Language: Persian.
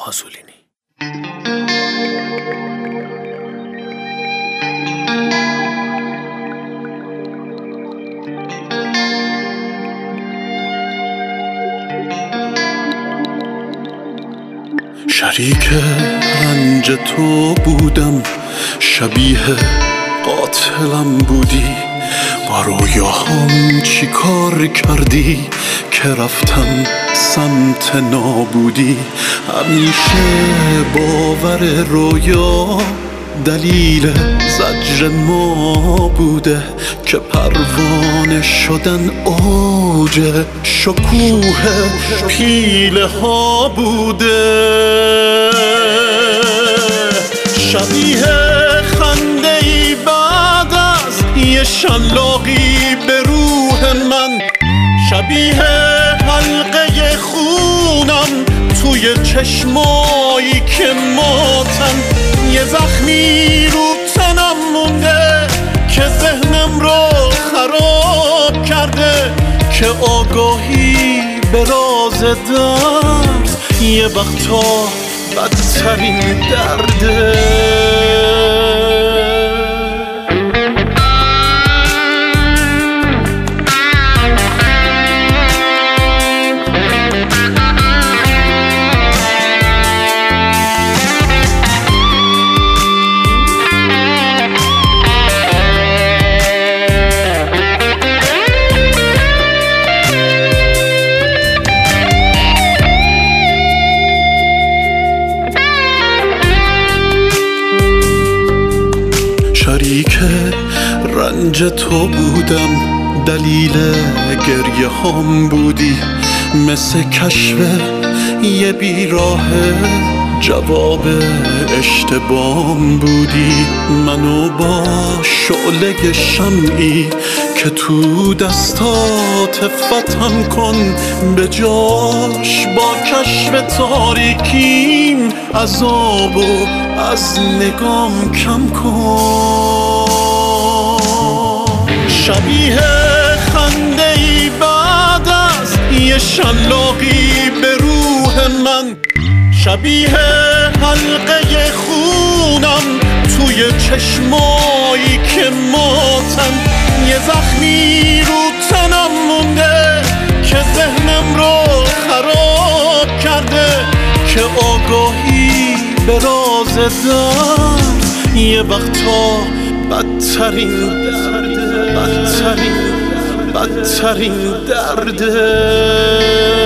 پازولینی. شریک رنج تو بودم، شبیه قاتلم بودی، با رویاهام چی کار کردی که رفتم سمت نابودی. همیشه باور رویا دلیل زجر ما بوده که پروانه شدن اوج شکوه پیله ها بوده. شبیه خنده ای بعد از یه شلاقی به روح من، شبیه حلقه خونم توی چشمایی که ماتن، یه زخمی رو تنم مونده که ذهنم رو خراب کرده، که آگاهی به راز درد یه وقتا بدترین درده. شریک رنج تو بودم، دلیل گریه هم بودی، مثل کشف یه بیراه جواب اشتباهم بودی. منو با شعله شمعی که تو دستات فتم کن، به جاش با کشف تاریکیم عذابو از نگام کم کن. شبیه خنده ای بعد از یه شلاقی به روح من، شبیه حلقه خونم توی چشمایی که ماتن، یه زخمی رو تنم مونده که ذهنم رو خراب کرده، که آگاهی به راز درد یه وقتا بدترین درده.